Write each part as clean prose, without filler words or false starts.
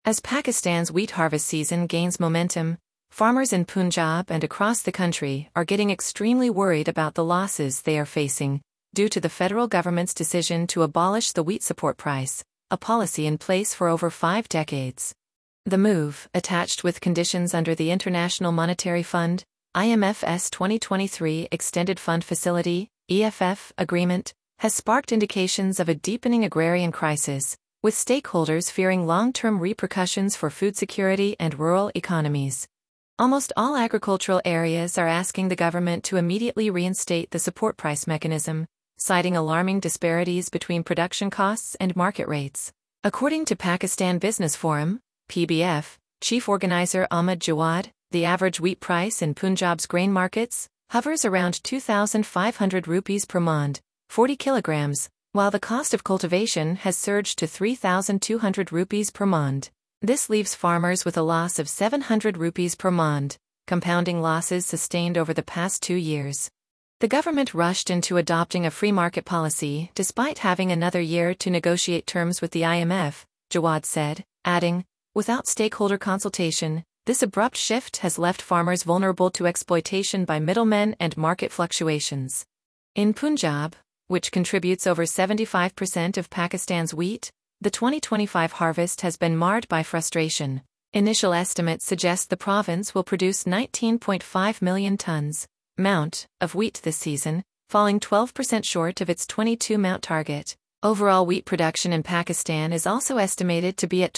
As Pakistan's wheat harvest season gains momentum, farmers in Punjab and across the country are getting extremely worried about the losses they are facing due to the federal government's decision to abolish the wheat support price, a policy in place for over 5 decades. The move, attached with conditions under the International Monetary Fund, IMF's 2023 Extended Fund Facility, EFF, agreement, has sparked indications of a deepening agrarian crisis, with stakeholders fearing long-term repercussions for food security and rural economies. Almost all agricultural areas are asking the government to immediately reinstate the support price mechanism, citing alarming disparities between production costs and market rates. According to Pakistan Business Forum, PBF, chief organizer Ahmad Jawad, the average wheat price in Punjab's grain markets hovers around 2,500 rupees per mond, 40 kilograms, while the cost of cultivation has surged to 3,200 rupees per mond. This leaves farmers with a loss of 700 rupees per mond, compounding losses sustained over the past 2 years. The government rushed into adopting a free market policy despite having another year to negotiate terms with the IMF, Jawad said, adding, "Without stakeholder consultation, this abrupt shift has left farmers vulnerable to exploitation by middlemen and market fluctuations." In Punjab, which contributes over 75% of Pakistan's wheat, the 2025 harvest has been marred by frustration. Initial estimates suggest the province will produce 19.5 million tons of wheat this season, falling 12% short of its 22 target. Overall wheat production in Pakistan is also estimated to be at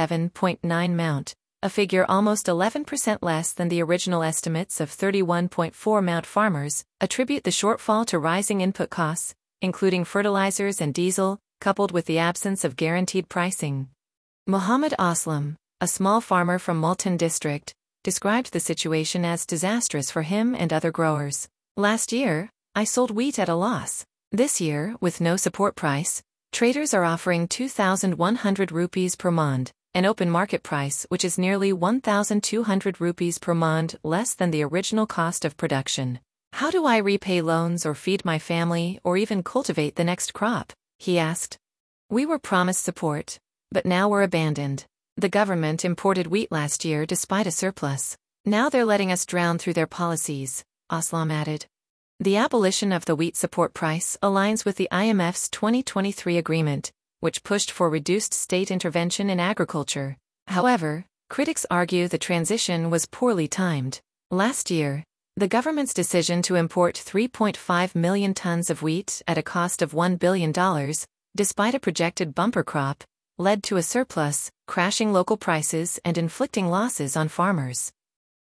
27.9, a figure almost 11% less than the original estimates of 31.4. Farmers attribute the shortfall to rising input costs, including fertilizers and diesel, coupled with the absence of guaranteed pricing. Muhammad Aslam, a small farmer from Multan district, described the situation as disastrous for him and other growers. "Last year, I sold wheat at a loss. This year, with no support price, traders are offering 2,100 rupees per mond, an open market price which is nearly 1,200 rupees per mond less than the original cost of production. How do I repay loans or feed my family or even cultivate the next crop?" he asked. "We were promised support, but now we're abandoned. The government imported wheat last year despite a surplus. Now they're letting us drown through their policies," Aslam added. The abolition of the wheat support price aligns with the IMF's 2023 agreement, which pushed for reduced state intervention in agriculture. However, critics argue the transition was poorly timed. Last year, the government's decision to import 3.5 million tons of wheat at a cost of $1 billion, despite a projected bumper crop, led to a surplus, crashing local prices and inflicting losses on farmers.